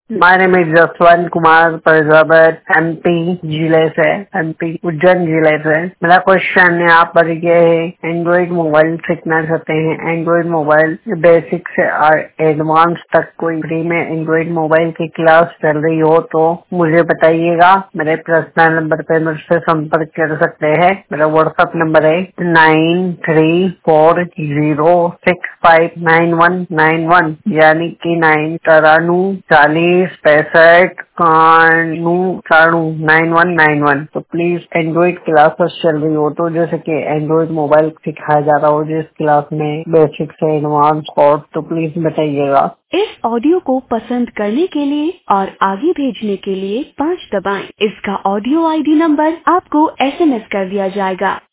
My name is Jaswant Kumar Prajapat, MP जिले से, MP Ujjain जिले से। मेरा क्वेश्चन यहाँ पर ये है, एंड्रॉइड मोबाइल सीखना चाहते हैं। एंड्रॉइड मोबाइल बेसिक से एडवांस तक कोई फ्री में एंड्रॉइड मोबाइल की क्लास चल रही हो तो मुझे बताइएगा। मेरे पर्सनल नंबर पे मुझसे संपर्क कर सकते हैं। मेरा व्हाट्सएप नंबर है 9340659191, यानी कि 9191। तो प्लीज एंड्रॉइड क्लासेस चल रही हो तो जैसे कि एंड्रॉइड मोबाइल सिखाया जा रहा हो जिस क्लास में बेसिक से एडवांस कोर्स, तो प्लीज बताइएगा। इस ऑडियो को पसंद करने के लिए और आगे भेजने के लिए 5 दबाएं। इसका ऑडियो ID नंबर आपको SMS कर दिया जाएगा।